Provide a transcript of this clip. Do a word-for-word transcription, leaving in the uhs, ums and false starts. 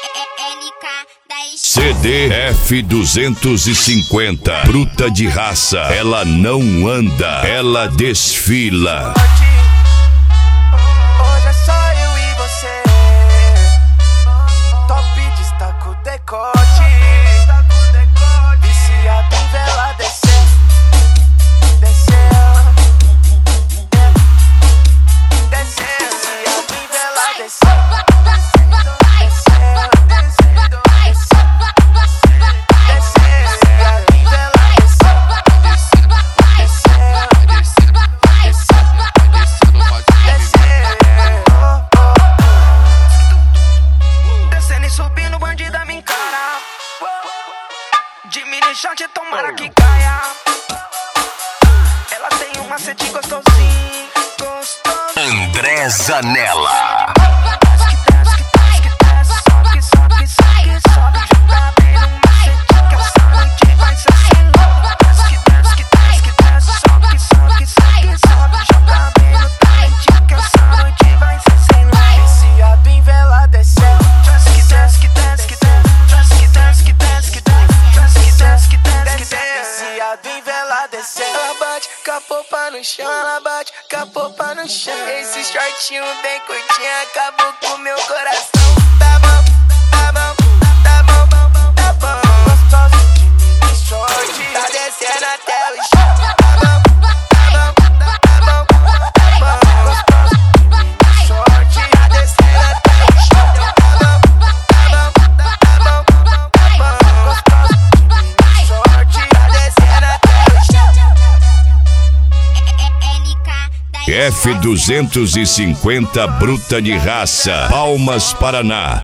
C D F duzentos e cinquenta, bruta de raça, ela não anda, ela desfila. Hoje é só eu e você. Top destaca o decote. Viciado em vela descer, descer, descer. Viciado em vela descer. Shot, tomara que caia. Ela tem um macete gostosinho, gostoso. André Zanella. Desce, desce, desce, desce, sobe, sobe, sobe, sobe. Joga bem no macete que essa noite vai ser sem louco. Desce, desce, desce, desce, sobe, sobe, sobe, sobe. Joga bem no talente que essa noite vai ser sem louco. Viciado em vela desceu. Desce, desce, desce, desce, desce, desce, desce. Viciado em vela descer. Ela bate com a popa no chão, ela bate com a popa no chão. Esse shortinho bem curtinho acabou com meu coração. Tá bom, tá bom, tá bom, tá bom. Gostoso de mini short, tá descendo até o chão. Tá bom, tá bom, tá bom, tá bom. Gostoso de mini short, tá descendo até o chão. Tá bom, tá bom, tá bom, tá bom. Gostoso de mini short, tá descendo até o chão. F duzentos e cinquenta, bruta de raça, Palmas, Paraná.